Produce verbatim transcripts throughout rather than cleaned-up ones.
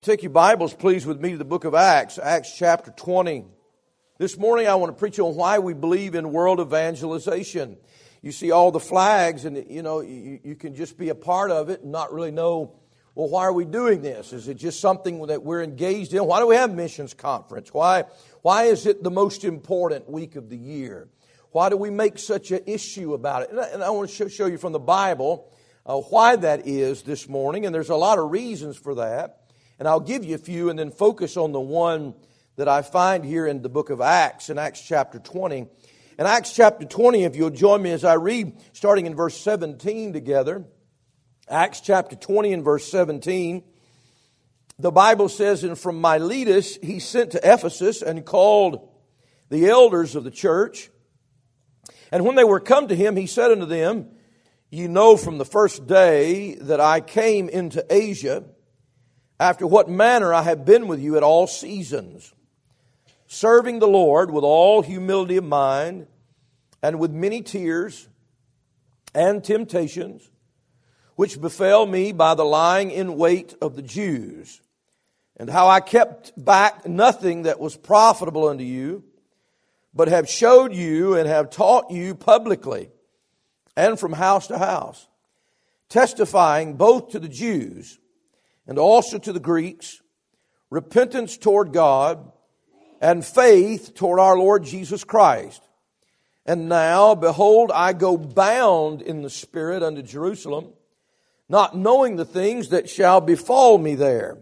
Take your Bibles, please, with me to the book of Acts, Acts chapter twenty. This morning I want to preach on why we believe in world evangelization. You see all the flags and, you know, you, you can just be a part of it and not really know, well, why are we doing this? Is it just something that we're engaged in? Why do we have missions conference? Why, why is it the most important week of the year? Why do we make such an issue about it? And I, and I want to show, show you from the Bible uh, why that is this morning, and there's a lot of reasons for that. And I'll give you a few and then focus on the one that I find here in the book of Acts, in Acts chapter twenty. In Acts chapter twenty, if you'll join me as I read, starting in verse seventeen together. Acts chapter twenty and verse seventeen. The Bible says, "And from Miletus he sent to Ephesus and called the elders of the church. And when they were come to him, he said unto them, Ye know from the first day that I came into Asia, after what manner I have been with you at all seasons, serving the Lord with all humility of mind, and with many tears and temptations, which befell me by the lying in wait of the Jews, and how I kept back nothing that was profitable unto you, but have showed you and have taught you publicly, and from house to house, testifying both to the Jews and also to the Greeks, repentance toward God, and faith toward our Lord Jesus Christ. And now, behold, I go bound in the Spirit unto Jerusalem, not knowing the things that shall befall me there,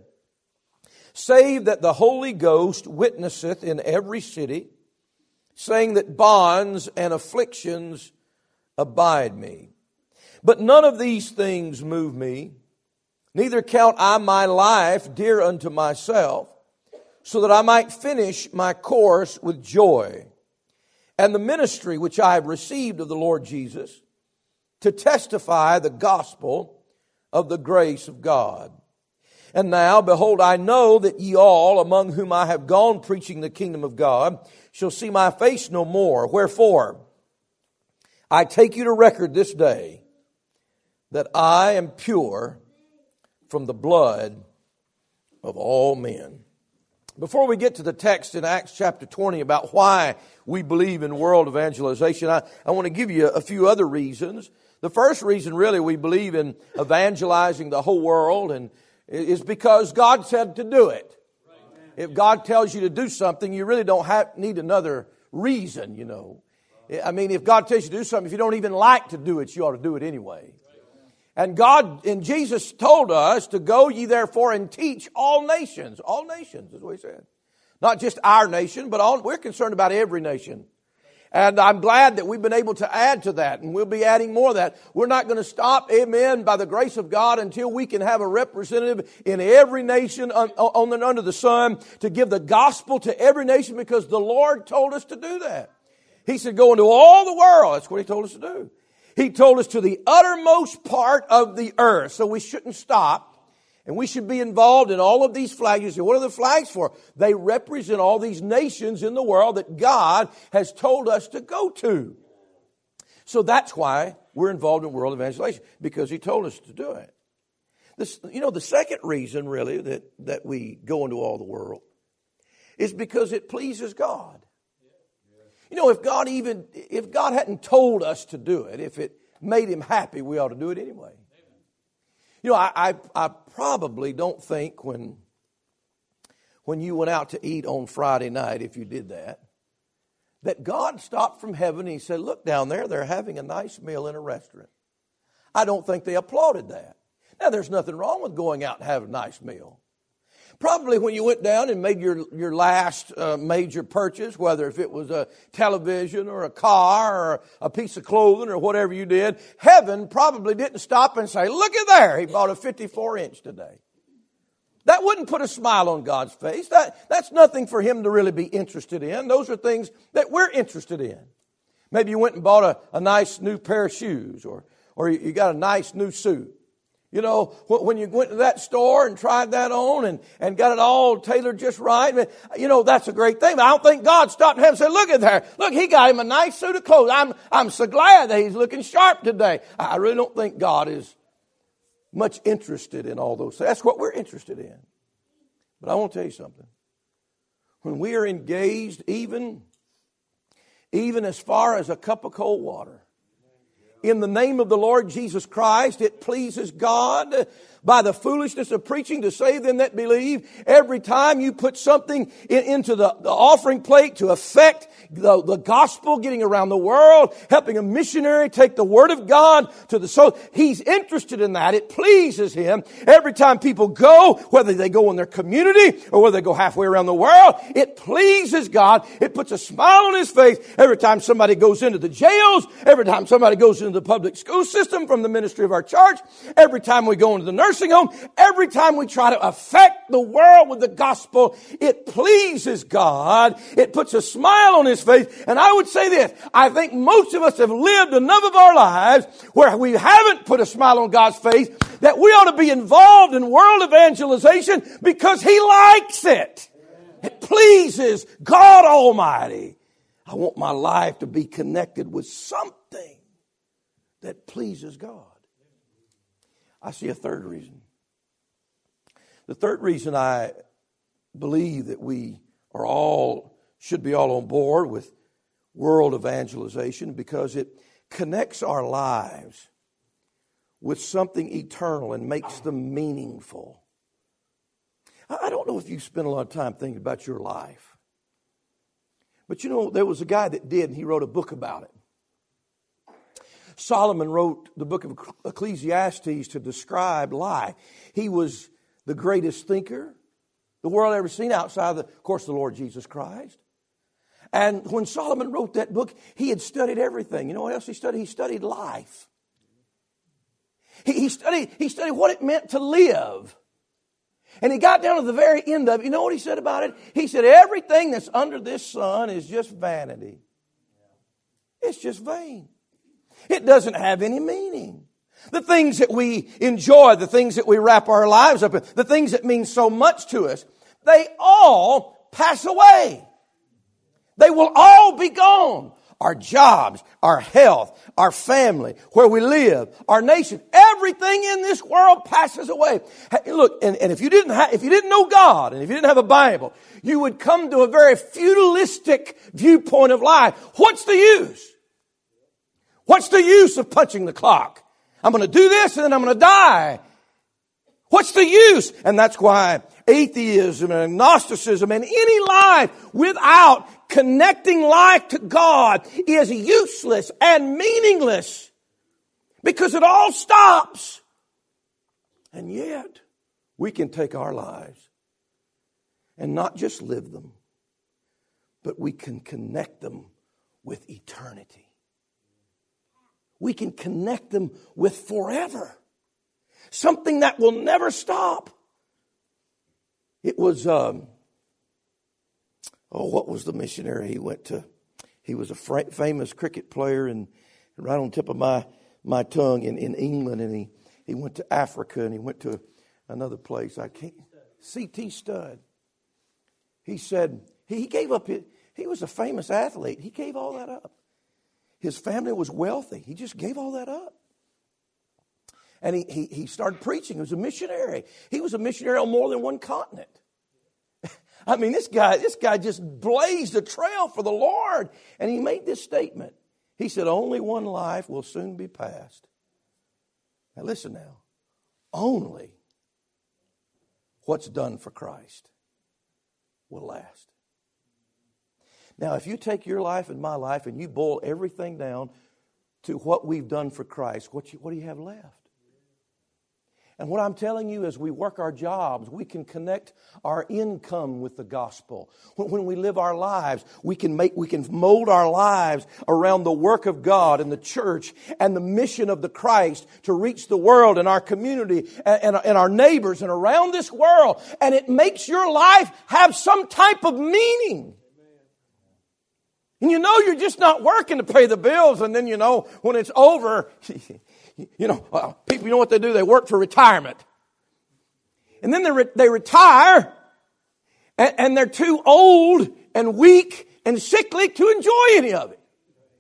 save that the Holy Ghost witnesseth in every city, saying that bonds and afflictions abide me. But none of these things move me, neither count I my life dear unto myself, so that I might finish my course with joy, and the ministry which I have received of the Lord Jesus, to testify the gospel of the grace of God. And now, behold, I know that ye all, among whom I have gone preaching the kingdom of God, shall see my face no more. Wherefore, I take you to record this day, that I am pure from the blood of all men." Before we get to the text in Acts chapter twenty about why we believe in world evangelization, I, I want to give you a few other reasons. The first reason really we believe in evangelizing the whole world and is because God said to do it. If God tells you to do something, you really don't have, need another reason, you know. I mean, if God tells you to do something, if you don't even like to do it, you ought to do it anyway. And God and Jesus told us to go ye therefore and teach all nations. All nations is what he said. Not just our nation, but all, we're concerned about every nation. And I'm glad that we've been able to add to that, and we'll be adding more of that. We're not going to stop, amen, by the grace of God until we can have a representative in every nation on, on and under the sun to give the gospel to every nation, because the Lord told us to do that. He said, go into all the world. That's what he told us to do. He told us to the uttermost part of the earth. So we shouldn't stop. And we should be involved in all of these flags. You say, what are the flags for? They represent all these nations in the world that God has told us to go to. So that's why we're involved in world evangelization, because he told us to do it. This, you know, the second reason really that, that we go into all the world is because it pleases God. You know, if God even, if God hadn't told us to do it, if it made him happy, we ought to do it anyway. You know, I, I, I probably don't think when, when you went out to eat on Friday night, if you did that, that God stopped from heaven and he said, look down there, they're having a nice meal in a restaurant. I don't think they applauded that. Now, there's nothing wrong with going out and having a nice meal. Probably when you went down and made your, your last uh, major purchase, whether if it was a television or a car or a piece of clothing or whatever you did, heaven probably didn't stop and say, look at there, he bought a fifty-four inch today. That wouldn't put a smile on God's face. That, that's nothing for him to really be interested in. Those are things that we're interested in. Maybe you went and bought a, a nice new pair of shoes, or, or you got a nice new suit. You know, when you went to that store and tried that on and, and got it all tailored just right, you know, that's a great thing. But I don't think God stopped in heaven and said, look at there. Look, he got him a nice suit of clothes. I'm, I'm so glad that he's looking sharp today. I really don't think God is much interested in all those things. That's what we're interested in. But I want to tell you something. When we are engaged, even, even as far as a cup of cold water, in the name of the Lord Jesus Christ, it pleases God by the foolishness of preaching to save them that believe. Every time you put something in, into the, the offering plate to affect the, the gospel getting around the world, helping a missionary take the word of God to the soul, He's interested in that. It pleases Him. Every time people go, whether they go in their community or whether they go halfway around the world, it pleases God. It puts a smile on His face. Every time somebody goes into the jails, every time somebody goes into the public school system from the ministry of our church, every time we go into the nursing home, every time we try to affect the world with the gospel, it pleases God. It puts a smile on His face. And I would say this, I think most of us have lived enough of our lives where we haven't put a smile on God's face that we ought to be involved in world evangelization because He likes it. It pleases God Almighty. I want my life to be connected with something that pleases God. I see a third reason. The third reason I believe that we are all, should be all on board with world evangelization because it connects our lives with something eternal and makes them meaningful. I don't know if you spend a lot of time thinking about your life. But you know, there was a guy that did, and he wrote a book about it. Solomon wrote the book of Ecclesiastes to describe life. He was the greatest thinker the world ever seen outside of, the, of course, the Lord Jesus Christ. And when Solomon wrote that book, he had studied everything. You know what else he studied? He studied life. He, he studied, he studied what it meant to live. And he got down to the very end of it. You know what he said about it? He said, everything that's under this sun is just vanity. It's just vain. It doesn't have any meaning. The things that we enjoy, the things that we wrap our lives up in, the things that mean so much to us, they all pass away. They will all be gone. Our jobs, our health, our family, where we live, our nation, everything in this world passes away. Hey, look, and, and if you didn't have, if you didn't know God, and if you didn't have a Bible, you would come to a very feudalistic viewpoint of life. What's the use? What's the use of punching the clock? I'm going to do this and then I'm going to die. What's the use? And that's why atheism and agnosticism and any life without connecting life to God is useless and meaningless because it all stops. And yet we can take our lives and not just live them, but we can connect them with eternity. We can connect them with forever. Something that will never stop. It was, um, oh, what was the missionary he went to? He was a fra- famous cricket player and right on the tip of my, my tongue in, in England. And he, he went to Africa and he went to another place. I can't, C T Studd. He said, he, he gave up, his, he was a famous athlete. He gave all that up. His family was wealthy. He just gave all that up. And he, he, he started preaching. He was a missionary. He was a missionary on more than one continent. I mean, this guy, this guy just blazed a trail for the Lord. And he made this statement. He said, only one life will soon be passed. Now listen now. Only what's done for Christ will last. Now, if you take your life and my life and you boil everything down to what we've done for Christ, what, you, what do you have left? And what I'm telling you, as we work our jobs, we can connect our income with the gospel. When, when we live our lives, we can make, we can mold our lives around the work of God and the church and the mission of the Christ to reach the world and our community and, and, and our neighbors and around this world. And it makes your life have some type of meaning. And you know you're just not working to pay the bills, and then you know when it's over, you know, uh, people, you know what they do? They work for retirement. And then they, re- they retire, and, and they're too old and weak and sickly to enjoy any of it.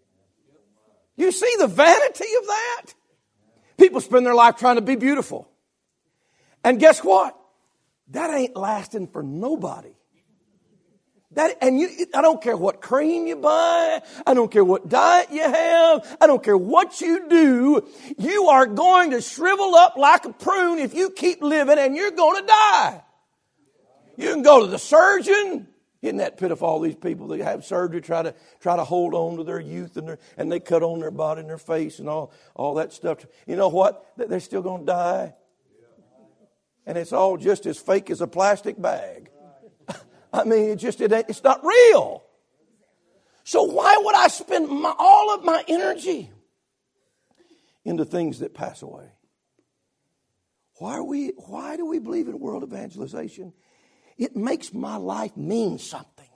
You see the vanity of that? People spend their life trying to be beautiful. And guess what? that ain't lasting for nobody. That, and you, I don't care what cream you buy. I don't care what diet you have. I don't care what you do. You are going to shrivel up like a prune if you keep living, and you're going to die. You can go to the surgeon. Isn't that pitiful, all these people that have surgery try to try to hold on to their youth, and their, and they cut on their body and their face and all, all that stuff. You know what? They're still going to die. And it's all just as fake as a plastic bag. I mean, it just, it ain't, it's not real. So why would I spend my, all of my energy into things that pass away? Why are we, why do we believe in world evangelization? It makes my life mean something.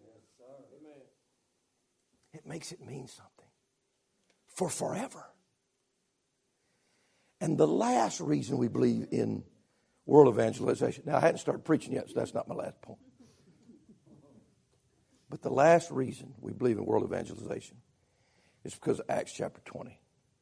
It makes it mean something for forever. And the last reason we believe in world evangelization. Now, I hadn't started preaching yet, so that's not my last point. But the last reason we believe in world evangelization is because of Acts chapter twenty.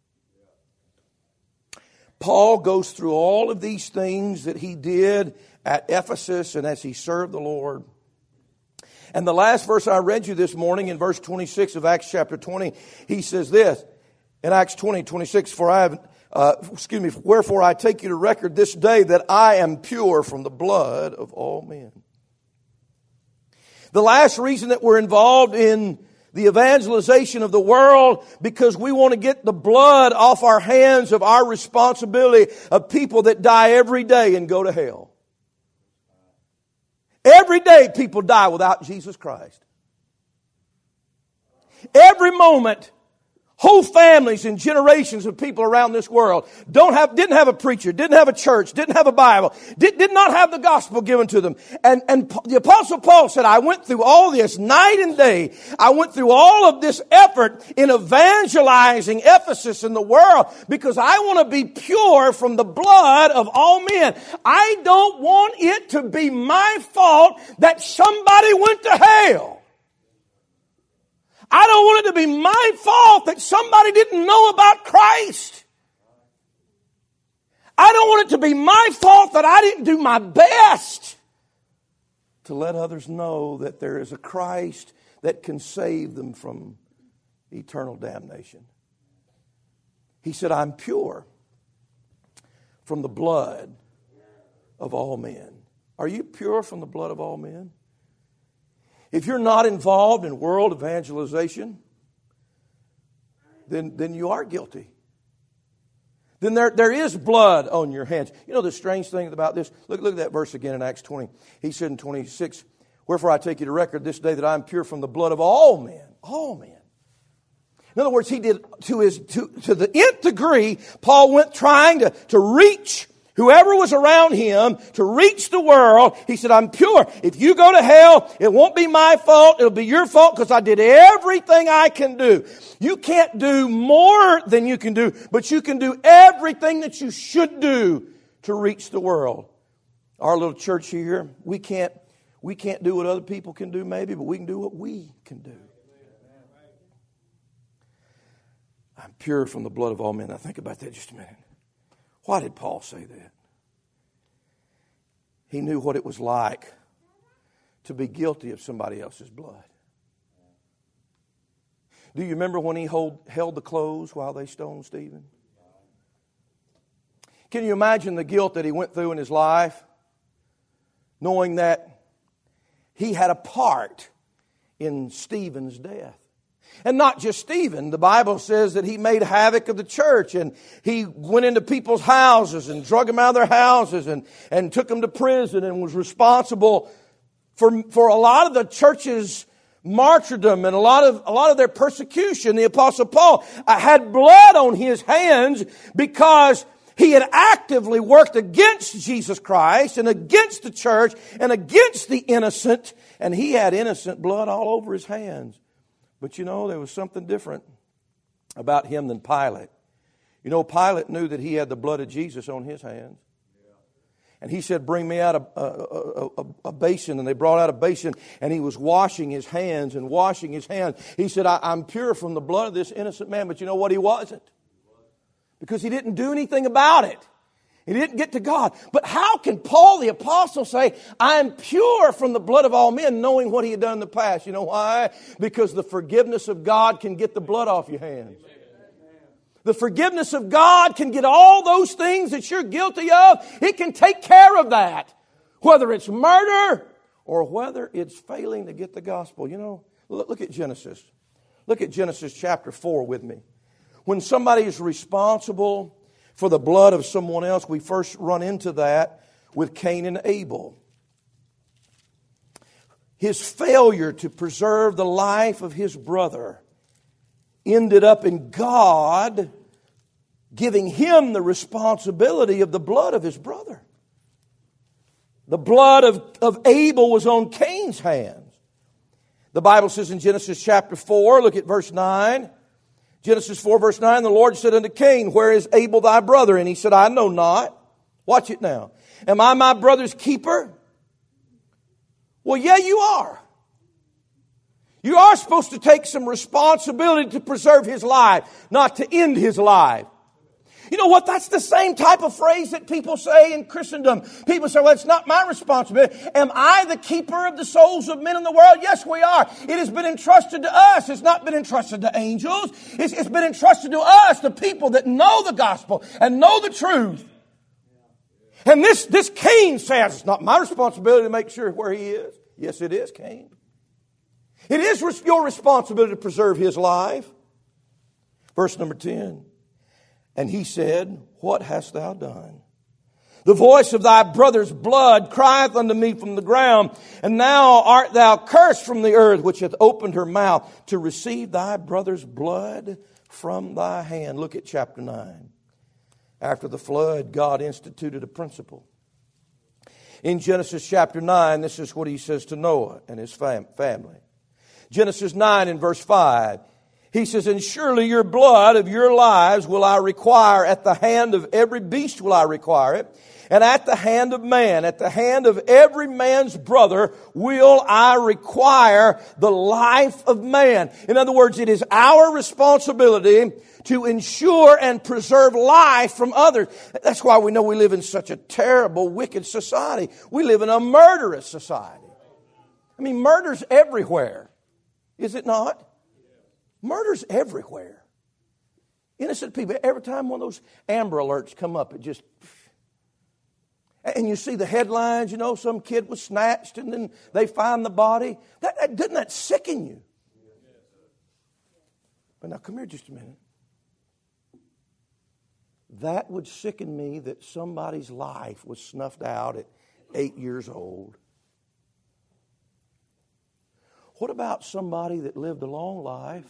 Paul goes through all of these things that he did at Ephesus and as he served the Lord. And the last verse I read you this morning, in verse twenty-six of Acts chapter twenty, he says this, in Acts twenty, twenty-six, for I have, uh, excuse me, wherefore I take you to record this day that I am pure from the blood of all men. The last reason that we're involved in the evangelization of the world, because we want to get the blood off our hands of our responsibility of people that die every day and go to hell. Every day people die without Jesus Christ. Every moment, whole families and generations of people around this world don't have, didn't have a preacher, didn't have a church, didn't have a Bible, did, did not have the gospel given to them. And, and the Apostle Paul said, I went through all this night and day. I went through all of this effort in evangelizing Ephesus and the world because I want to be pure from the blood of all men. I don't want it to be my fault that somebody went to hell. I don't want it to be my fault that somebody didn't know about Christ. I don't want it to be my fault that I didn't do my best to let others know that there is a Christ that can save them from eternal damnation. He said, I'm pure from the blood of all men. Are you pure from the blood of all men? If you're not involved in world evangelization, then, then you are guilty. Then there, there is blood on your hands. You know the strange thing about this? Look, look at that verse again in Acts twenty. He said in twenty-six, wherefore I take you to record this day that I am pure from the blood of all men. All men. In other words, he did to his to, to the nth degree, Paul went trying to, to reach whoever was around him, to reach the world. He said, I'm pure. If you go to hell, it won't be my fault. It'll be your fault because I did everything I can do. You can't do more than you can do, but you can do everything that you should do to reach the world. Our little church here, we can't, we can't do what other people can do maybe, but we can do what we can do. I'm pure from the blood of all men. Now think about that just a minute. Why did Paul say that? He knew what it was like to be guilty of somebody else's blood. Do you remember when he hold, held the clothes while they stoned Stephen? Can you imagine the guilt that he went through in his life, knowing that he had a part in Stephen's death? And not just Stephen. The Bible says that he made havoc of the church, and he went into people's houses and drug them out of their houses and, and took them to prison and was responsible for, for a lot of the church's martyrdom and a lot of, a lot of their persecution. The Apostle Paul had blood on his hands because he had actively worked against Jesus Christ and against the church and against the innocent, and he had innocent blood all over his hands. But you know, there was something different about him than Pilate. You know, Pilate knew that he had the blood of Jesus on his hands. And he said, bring me out a, a, a, a basin. And they brought out a basin, and he was washing his hands and washing his hands. He said, I, I'm pure from the blood of this innocent man. But you know what? He wasn't. Because he didn't do anything about it. He didn't get to God. But how can Paul the apostle say, I am pure from the blood of all men, knowing what he had done in the past? You know why? Because the forgiveness of God can get the blood off your hands. The forgiveness of God can get all those things that you're guilty of. It can take care of that. Whether it's murder or whether it's failing to get the gospel. You know, look, look at Genesis. Look at Genesis chapter four with me. When somebody is responsible for the blood of someone else, we first run into that with Cain and Abel. His failure to preserve the life of his brother ended up in God giving him the responsibility of the blood of his brother. The blood of, of Abel was on Cain's hands. The Bible says in Genesis chapter four, look at verse nine. Genesis four verse nine, the Lord said unto Cain, where is Abel thy brother? And he said, I know not. Watch it now. Am I my brother's keeper? Well, yeah, you are. You are supposed to take some responsibility to preserve his life, not to end his life. You know what? That's the same type of phrase that people say in Christendom. People say, well, it's not my responsibility. Am I the keeper of the souls of men in the world? Yes, we are. It has been entrusted to us. It's not been entrusted to angels. It's, it's been entrusted to us, the people that know the gospel and know the truth. And this, this Cain says, it's not my responsibility to make sure where he is. Yes, it is, Cain. It is your responsibility to preserve his life. Verse number ten. And he said, what hast thou done? The voice of thy brother's blood crieth unto me from the ground. And now art thou cursed from the earth, which hath opened her mouth to receive thy brother's blood from thy hand. Look at chapter nine. After the flood, God instituted a principle. In Genesis chapter nine, this is what he says to Noah and his fam- family. Genesis nine and verse five. He says, and surely your blood of your lives will I require, at the hand of every beast will I require it, and at the hand of man, at the hand of every man's brother will I require the life of man. In other words, it is our responsibility to ensure and preserve life from others. That's why we know we live in such a terrible, wicked society. We live in a murderous society. I mean, murder's everywhere. Is it not? Murder's everywhere. Innocent people. Every time one of those Amber Alerts come up, it just... And you see the headlines, you know, some kid was snatched and then they find the body. That, that, doesn't that sicken you? But now come here just a minute. That would sicken me that somebody's life was snuffed out at eight years old. What about somebody that lived a long life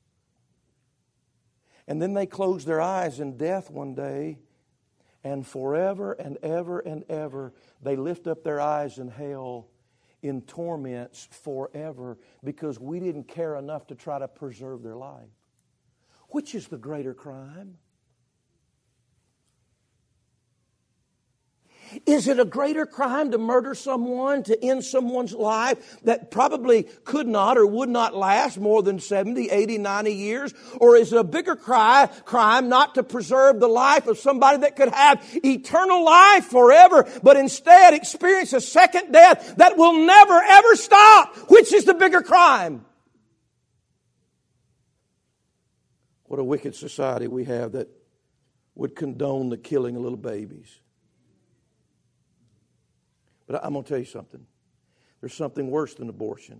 and then they closed their eyes in death one day, and forever and ever and ever they lift up their eyes in hell in torments forever because we didn't care enough to try to preserve their life? Which is the greater crime? Is it a greater crime to murder someone, to end someone's life that probably could not or would not last more than seventy, eighty, ninety years? Or is it a bigger cry, crime not to preserve the life of somebody that could have eternal life forever, but instead experience a second death that will never ever stop? Which is the bigger crime? What a wicked society we have that would condone the killing of little babies. But I'm going to tell you something. There's something worse than abortion.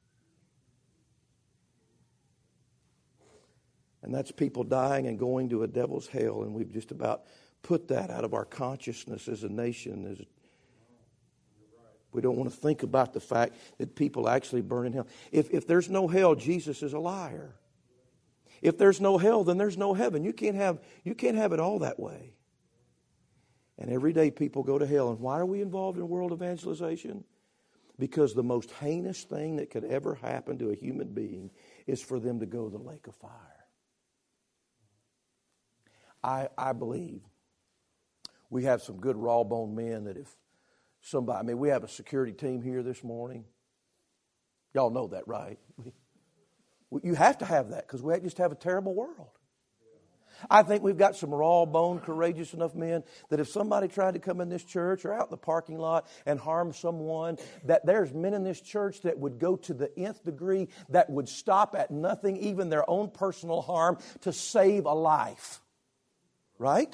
And that's people dying and going to a devil's hell. And we've just about put that out of our consciousness as a nation. As a, we don't want to think about the fact that people actually burn in hell. If, if there's no hell, Jesus is a liar. If there's no hell, then there's no heaven. You can't have, you can't have it all that way. And every day people go to hell. And why are we involved in world evangelization? Because the most heinous thing that could ever happen to a human being is for them to go to the lake of fire. I, I believe we have some good raw-boned men that if somebody, I mean, we have a security team here this morning. Y'all know that, right? You have to have that because we just have a terrible world. I think we've got some raw-boned, courageous enough men that if somebody tried to come in this church or out in the parking lot and harm someone, that there's men in this church that would go to the nth degree, that would stop at nothing, even their own personal harm, to save a life. Right?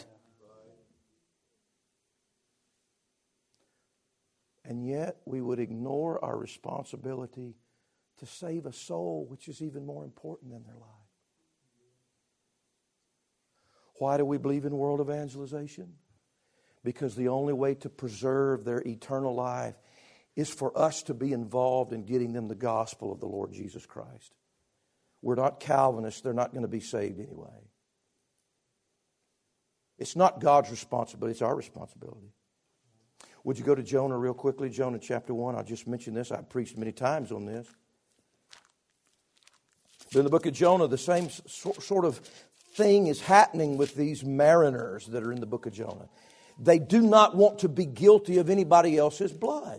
And yet we would ignore our responsibility to save a soul, which is even more important than their life. Why do we believe in world evangelization? Because the only way to preserve their eternal life is for us to be involved in getting them the gospel of the Lord Jesus Christ. We're not Calvinists. They're not going to be saved anyway. It's not God's responsibility. It's our responsibility. Would you go to Jonah real quickly? Jonah chapter one. I'll just mention this. I've preached many times on this. But in the book of Jonah, the same sort of thing is happening with these mariners that are in the book of Jonah. They do not want to be guilty of anybody else's blood.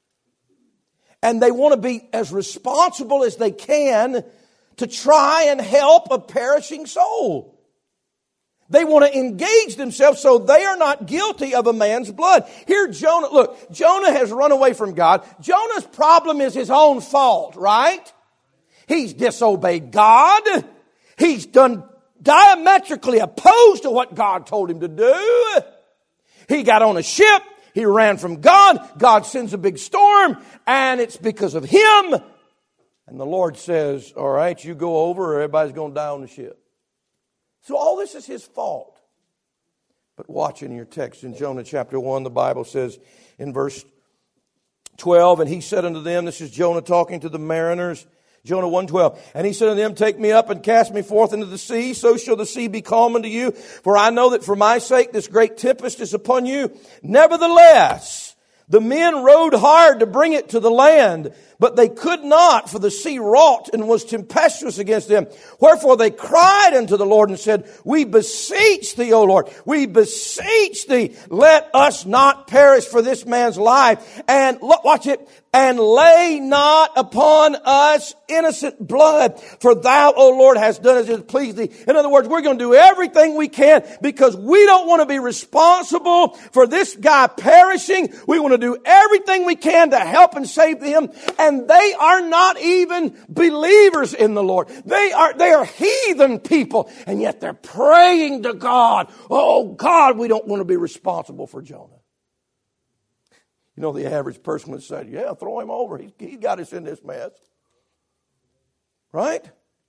And they want to be as responsible as they can to try and help a perishing soul. They want to engage themselves so they are not guilty of a man's blood. Here Jonah, look, Jonah has run away from God. Jonah's problem is his own fault, right? He's disobeyed God. He's done diametrically opposed to what God told him to do. He got on a ship. He ran from God. God sends a big storm, and it's because of him. And the Lord says, all right, you go over or everybody's going to die on the ship. So all this is his fault. But watch in your text in Jonah chapter one, the Bible says in verse twelve, and he said unto them, this is Jonah talking to the mariners, Jonah one twelve, and he said unto them, take me up and cast me forth into the sea, so shall the sea be calm unto you. For I know that for my sake this great tempest is upon you. Nevertheless, the men rowed hard to bring it to the land, but they could not, for the sea wrought and was tempestuous against them. Wherefore they cried unto the Lord and said, we beseech thee, O Lord, we beseech thee, let us not perish for this man's life. And look, watch it. And lay not upon us innocent blood, for thou, O Lord, hast done as it pleased thee. In other words, we're going to do everything we can because we don't want to be responsible for this guy perishing. We want to do everything we can to help and save him. And they are not even believers in the Lord. They are, they are heathen people. And yet they're praying to God. Oh God, we don't want to be responsible for Jonah. You know, the average person would say, yeah, throw him over. He, he got us in this mess. Right?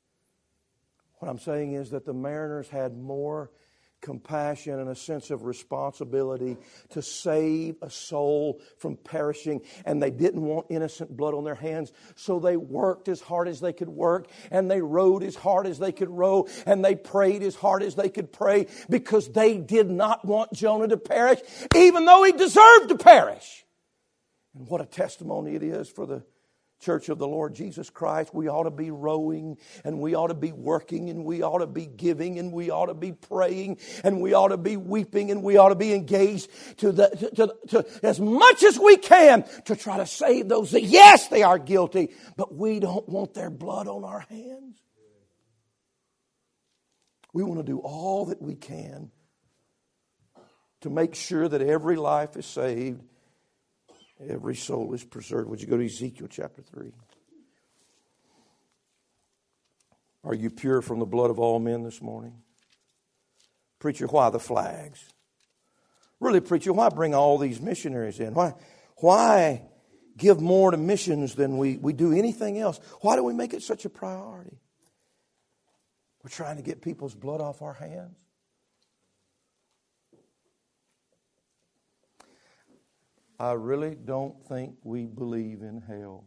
What I'm saying is that the mariners had more compassion and a sense of responsibility to save a soul from perishing, and they didn't want innocent blood on their hands, so they worked as hard as they could work, and they rowed as hard as they could row, and they prayed as hard as they could pray, because they did not want Jonah to perish, even though he deserved to perish. And what a testimony it is for the Church of the Lord Jesus Christ. We ought to be rowing, and we ought to be working, and we ought to be giving, and we ought to be praying, and we ought to be weeping, and we ought to be engaged to the to, to, to as much as we can to try to save those that, yes, they are guilty, but we don't want their blood on our hands. We want to do all that we can to make sure that every life is saved, every soul is preserved. Would you go to Ezekiel chapter three? Are you pure from the blood of all men this morning? Preacher, why the flags? Really, preacher, why bring all these missionaries in? Why, why give more to missions than we, we do anything else? Why do we make it such a priority? We're trying to get people's blood off our hands. I really don't think we believe in hell.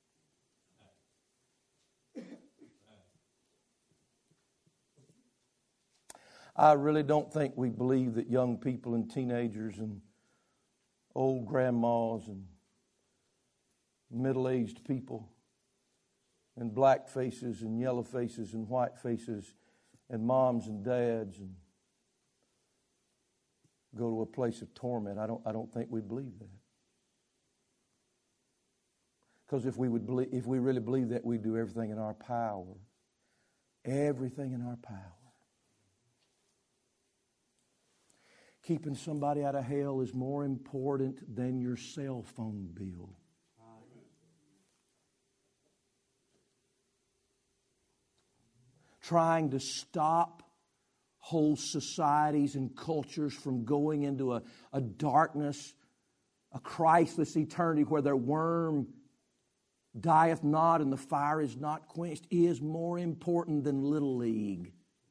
I really don't think we believe that young people and teenagers and old grandmas and middle-aged people and black faces and yellow faces and white faces and moms and dads and go to a place of torment. I don't I don't think we believe that. Because if we would believe, if we really believe that, we'd do everything in our power. Everything in our power Keeping somebody out of hell is more important than your cell phone bill. Trying to stop whole societies and cultures from going into a, a darkness, a Christless eternity where their worm dieth not and the fire is not quenched, is more important than Little League.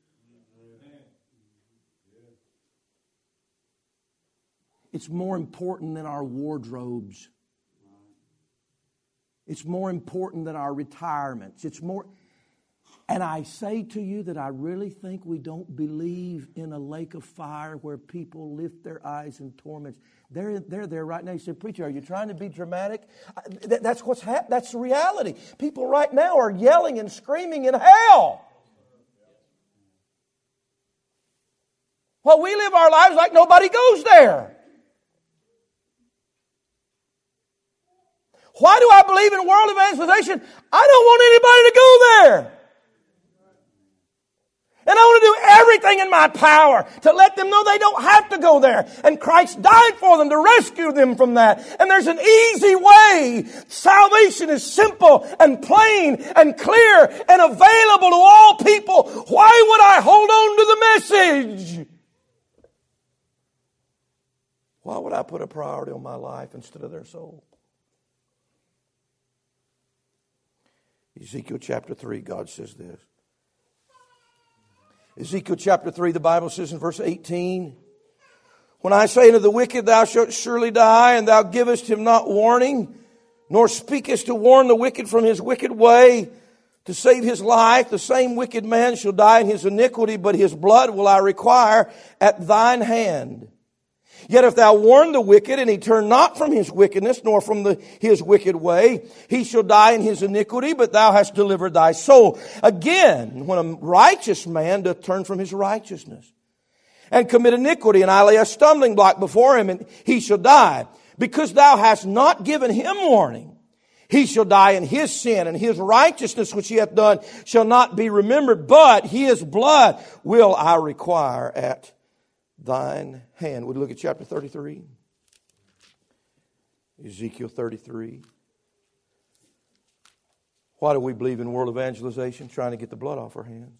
It's more important than our wardrobes. It's more important than our retirements. It's more... And I say to you that I really think we don't believe in a lake of fire where people lift their eyes in torments. They're, they're there right now. You say, preacher, are you trying to be dramatic? That, that's what's hap- That's the reality. People right now are yelling and screaming in hell. Well, we live our lives like nobody goes there. Why do I believe in world evangelization? I don't want anybody to go there. And I want to do everything in my power to let them know they don't have to go there. And Christ died for them to rescue them from that. And there's an easy way. Salvation is simple and plain and clear and available to all people. Why would I hold on to the message? Why would I put a priority on my life instead of their soul? Ezekiel chapter three, God says this. Ezekiel chapter three, the Bible says in verse eighteen, when I say unto the wicked, thou shalt surely die, and thou givest him not warning, nor speakest to warn the wicked from his wicked way, to save his life, the same wicked man shall die in his iniquity, but his blood will I require at thine hand. Yet if thou warn the wicked, and he turn not from his wickedness, nor from the, his wicked way, he shall die in his iniquity, but thou hast delivered thy soul. Again, when a righteous man doth turn from his righteousness, and commit iniquity, and I lay a stumbling block before him, and he shall die. Because thou hast not given him warning, he shall die in his sin, and his righteousness which he hath done shall not be remembered, but his blood will I require at thine hand. Would you look at chapter thirty-three? Ezekiel thirty-three. Why do we believe in world evangelization? Trying to get the blood off our hands.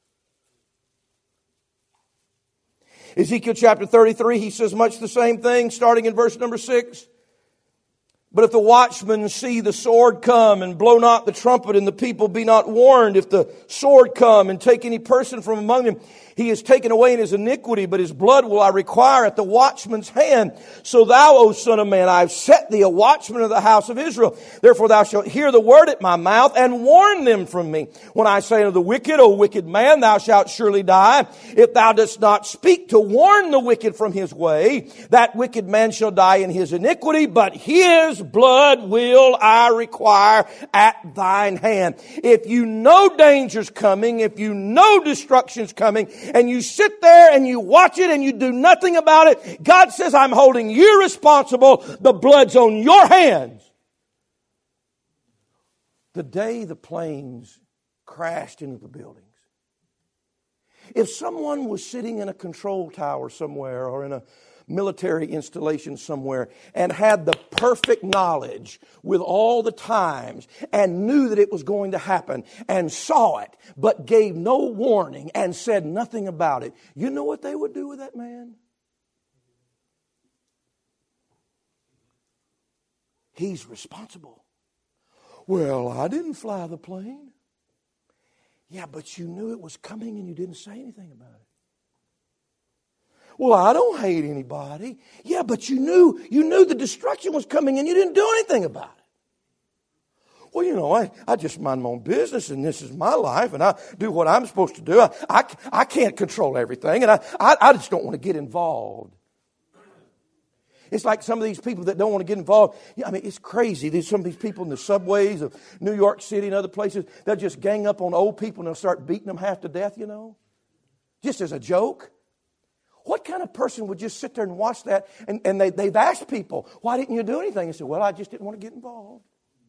Ezekiel chapter thirty-three, he says much the same thing, starting in verse number six. But if the watchmen see the sword come and blow not the trumpet, and the people be not warned, if the sword come and take any person from among them, he is taken away in his iniquity, but his blood will I require at the watchman's hand. So thou, O son of man, I have set thee a watchman of the house of Israel. Therefore thou shalt hear the word at my mouth, and warn them from me. When I say unto the wicked, O wicked man, thou shalt surely die. If thou dost not speak to warn the wicked from his way, that wicked man shall die in his iniquity, but his blood will I require at thine hand. If you know danger's coming, if you know destruction's coming, and you sit there and you watch it and you do nothing about it, God says, I'm holding you responsible. The blood's on your hands. The day the planes crashed into the buildings, if someone was sitting in a control tower somewhere or in a military installation somewhere and had the perfect knowledge with all the times and knew that it was going to happen and saw it but gave no warning and said nothing about it, you know what they would do with that man? He's responsible. Well, I didn't fly the plane. Yeah, but you knew it was coming and you didn't say anything about it. Well, I don't hate anybody. Yeah, but you knew you knew the destruction was coming and you didn't do anything about it. Well, you know, I, I just mind my own business and this is my life and I do what I'm supposed to do. I, I, I can't control everything and I, I, I just don't want to get involved. It's like some of these people that don't want to get involved. Yeah, I mean, it's crazy. There's some of these people in the subways of New York City and other places. They'll just gang up on old people and they'll start beating them half to death, you know, just as a joke. What kind of person would just sit there and watch that? And, and they, they've asked people, why didn't you do anything? They said, well, I just didn't want to get involved.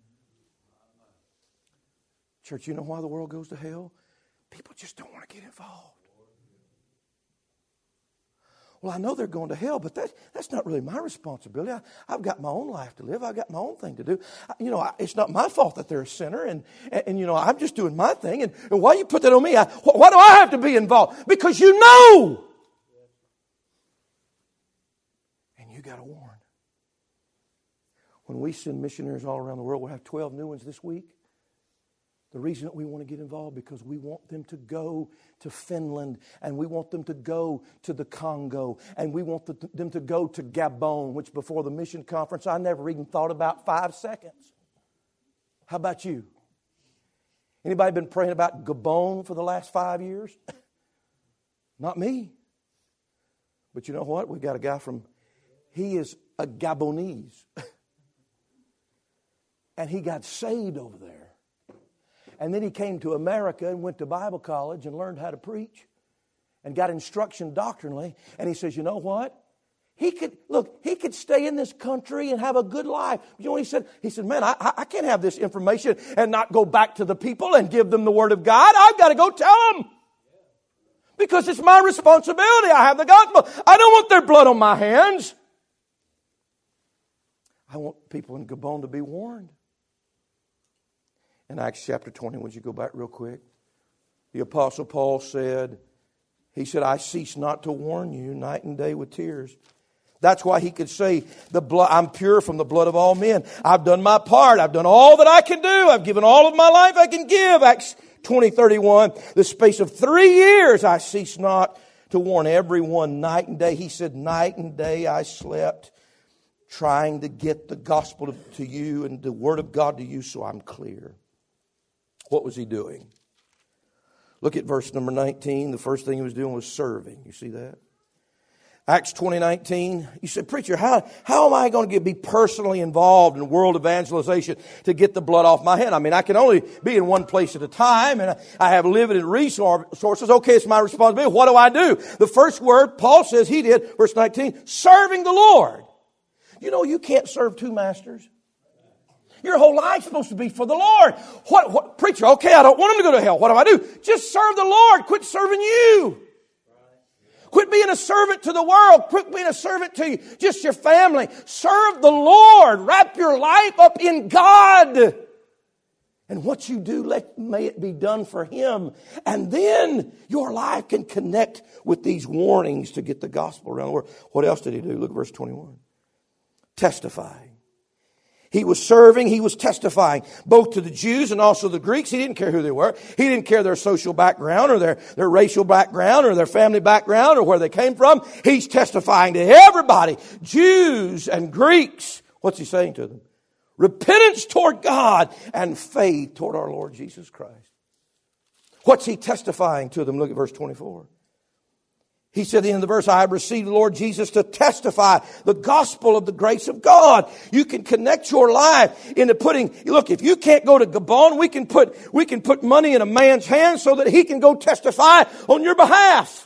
Church, you know why the world goes to hell? People just don't want to get involved. Well, I know they're going to hell, but that, that's not really my responsibility. I, I've got my own life to live. I've got my own thing to do. I, you know, I, it's not my fault that they're a sinner, and, and, and you know, I'm just doing my thing. And, and why you put that on me? I, why do I have to be involved? Because you know. And you got to warn. When we send missionaries all around the world, we'll have twelve new ones this week. The reason that we want to get involved because we want them to go to Finland, and we want them to go to the Congo, and we want the, them to go to Gabon, which before the mission conference I never even thought about five seconds. How about you? Anybody been praying about Gabon for the last five years? Not me. But you know what? We got a guy from, he is a Gabonese. And he got saved over there. And then he came to America and went to Bible college and learned how to preach and got instruction doctrinally. And he says, you know what? He could, look, he could stay in this country and have a good life. You know what he said? He said, man, I, I can't have this information and not go back to the people and give them the Word of God. I've got to go tell them. Because it's my responsibility. I have the gospel. I don't want their blood on my hands. I want people in Gabon to be warned. In Acts chapter twenty, would you go back real quick? The Apostle Paul said, he said, I cease not to warn you night and day with tears. That's why he could say, "The blood, I'm pure from the blood of all men. I've done my part. I've done all that I can do. I've given all of my life I can give." Acts twenty thirty-one, the space of three years I cease not to warn everyone night and day. He said, night and day I slept trying to get the gospel to you and the Word of God to you so I'm clear. What was he doing? Look at verse number nineteen. The first thing he was doing was serving. You see that? Acts twenty nineteen. You said, preacher, how, how am I going to get, be personally involved in world evangelization to get the blood off my head? I mean, I can only be in one place at a time, and I, I have limited resources. Okay, it's my responsibility. What do I do? The first word Paul says he did, verse nineteen, serving the Lord. You know, you can't serve two masters. Your whole life's supposed to be for the Lord. What, what, preacher, okay, I don't want them to go to hell. What do I do? Just serve the Lord. Quit serving you. Quit being a servant to the world. Quit being a servant to you, just your family. Serve the Lord. Wrap your life up in God. And what you do, let may it be done for Him. And then your life can connect with these warnings to get the gospel around the world. What else did he do? Look at verse twenty-one. Testifying. He was serving, he was testifying, both to the Jews and also the Greeks. He didn't care who they were. He didn't care their social background or their, their racial background or their family background or where they came from. He's testifying to everybody, Jews and Greeks. What's he saying to them? Repentance toward God and faith toward our Lord Jesus Christ. What's he testifying to them? Look at verse twenty-four. He said at the end of the verse, I have received the Lord Jesus to testify the gospel of the grace of God. You can connect your life into putting, look, if you can't go to Gabon, we can put, we can put money in a man's hands so that he can go testify on your behalf.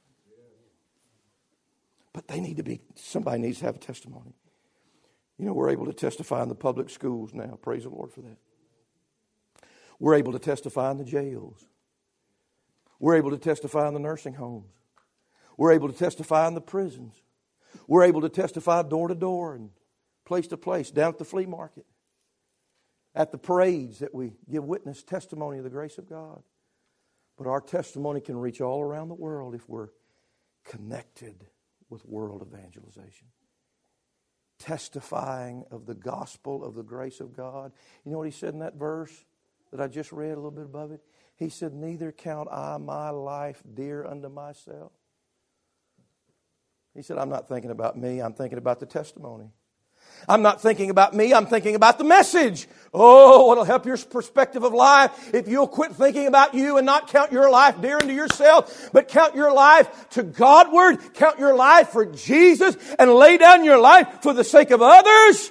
But they need to be, somebody needs to have a testimony. You know, we're able to testify in the public schools now. Praise the Lord for that. We're able to testify in the jails. We're able to testify in the nursing homes. We're able to testify in the prisons. We're able to testify door to door and place to place, down at the flea market, at the parades that we give witness testimony of the grace of God. But our testimony can reach all around the world if we're connected with world evangelization. Testifying of the gospel of the grace of God. You know what he said in that verse that I just read a little bit above it? He said, neither count I my life dear unto myself. He said, I'm not thinking about me. I'm thinking about the testimony. I'm not thinking about me. I'm thinking about the message. Oh, it'll help your perspective of life if you'll quit thinking about you and not count your life dear unto yourself, but count your life to Godward. Count your life for Jesus and lay down your life for the sake of others.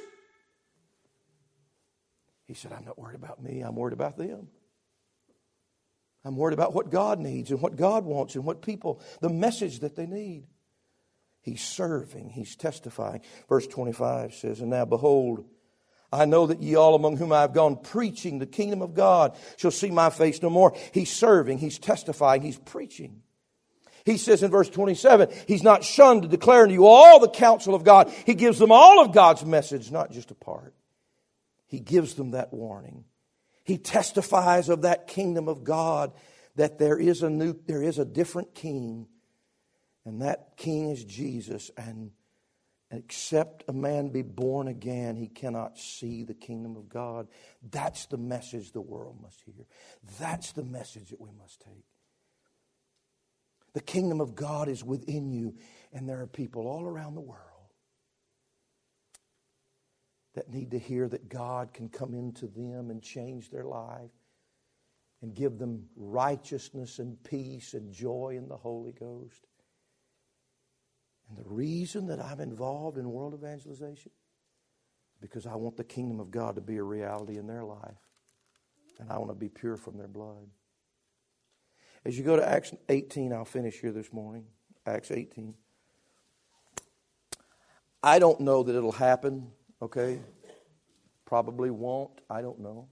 He said, I'm not worried about me. I'm worried about them. I'm worried about what God needs and what God wants and what people, the message that they need. He's serving. He's testifying. Verse twenty-five says, and now behold, I know that ye all among whom I have gone preaching the kingdom of God shall see my face no more. He's serving. He's testifying. He's preaching. He says in verse twenty-seven, He's not shunned to declare unto you all the counsel of God. He gives them all of God's message, not just a part. He gives them that warning. He testifies of that kingdom of God, that there is a new, there is a different king, and that king is Jesus. And except a man be born again, he cannot see the kingdom of God. That's the message the world must hear. That's the message that we must take. The kingdom of God is within you, and there are people all around the world that need to hear that God can come into them and change their life and give them righteousness and peace and joy in the Holy Ghost. And the reason that I'm involved in world evangelization is because I want the kingdom of God to be a reality in their life. And I want to be pure from their blood. As you go to Acts eighteen, I'll finish here this morning. Acts eighteen. I don't know that it'll happen, okay? Probably won't. I don't know.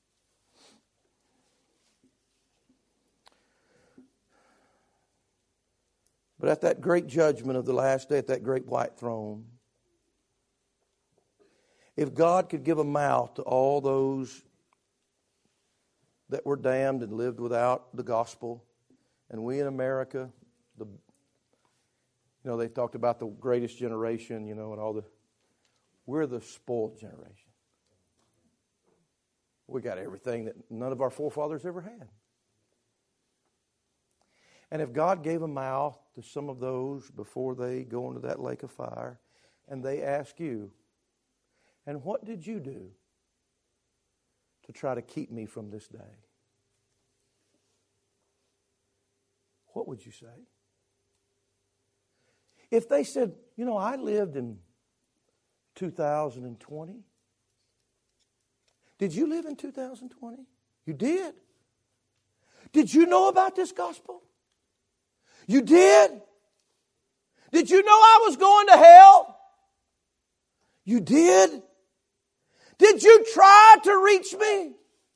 But at that great judgment of the last day, at that great white throne, if God could give a mouth to all those that were damned and lived without the gospel, and we in America, the you know, they talked about the greatest generation, you know, and all the, we're the spoiled generation. We got everything that none of our forefathers ever had. And if God gave a mouth to some of those before they go into that lake of fire, and they ask you, and what did you do to try to keep me from this day? What would you say? If they said, you know, I lived in two thousand twenty. Did you live in two thousand twenty? You did. Did you know about this gospel? You did. Did you know I was going to hell? You did. Did you try to reach me?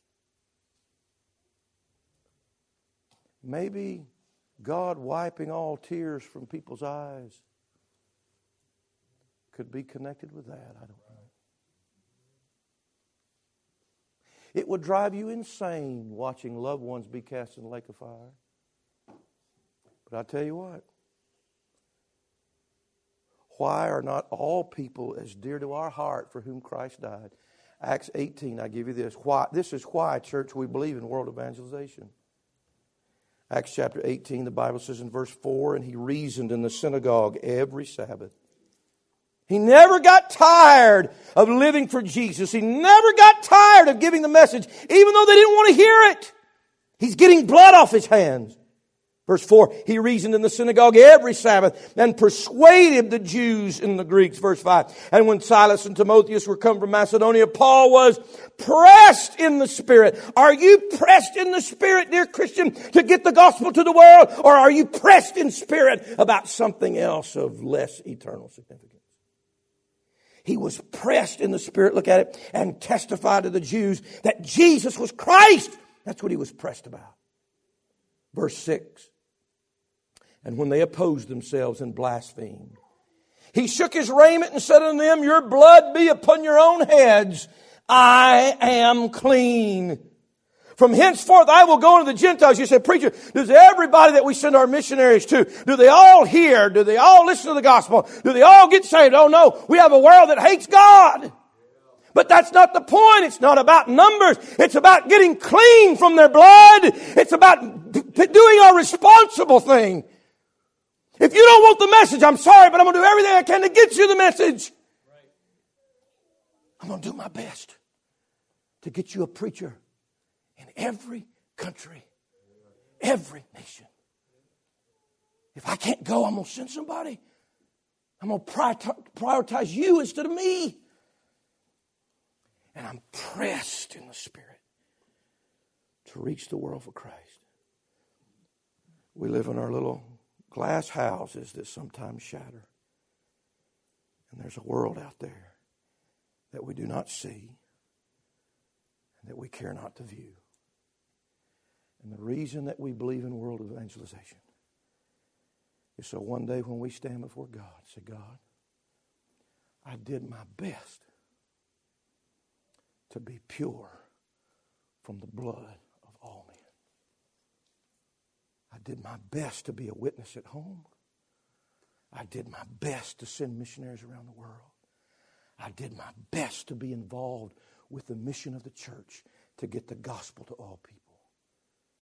Maybe God wiping all tears from people's eyes could be connected with that. I don't know. It would drive you insane watching loved ones be cast in the lake of fire. But I tell you what, why are not all people as dear to our heart for whom Christ died? Acts eighteen, I give you this. Why? This is why, church, we believe in world evangelization. Acts chapter eighteen, the Bible says in verse four, and he reasoned in the synagogue every Sabbath. He never got tired of living for Jesus. He never got tired of giving the message, even though they didn't want to hear it. He's getting blood off his hands. Verse four, he reasoned in the synagogue every Sabbath and persuaded the Jews and the Greeks. Verse five, and when Silas and Timotheus were come from Macedonia, Paul was pressed in the Spirit. Are you pressed in the Spirit, dear Christian, to get the gospel to the world? Or are you pressed in spirit about something else of less eternal significance? He was pressed in the Spirit, look at it, and testified to the Jews that Jesus was Christ. That's what he was pressed about. Verse six. And when they opposed themselves and blasphemed, he shook his raiment and said unto them, your blood be upon your own heads. I am clean. From henceforth I will go into the Gentiles. You say, preacher, does everybody that we send our missionaries to, do they all hear? Do they all listen to the gospel? Do they all get saved? Oh no, we have a world that hates God. But that's not the point. It's not about numbers. It's about getting clean from their blood. It's about d- doing our responsible thing. If you don't want the message, I'm sorry, but I'm going to do everything I can to get you the message. I'm going to do my best to get you a preacher in every country, every nation. If I can't go, I'm going to send somebody. I'm going to prioritize you instead of me. And I'm pressed in the Spirit to reach the world for Christ. We live in our little glass houses that sometimes shatter. And there's a world out there that we do not see and that we care not to view. And the reason that we believe in world evangelization And so one day when we stand before God, say, God, I did my best to be pure from the blood of all men. I did my best to be a witness at home. I did my best to send missionaries around the world. I did my best to be involved with the mission of the church to get the gospel to all people.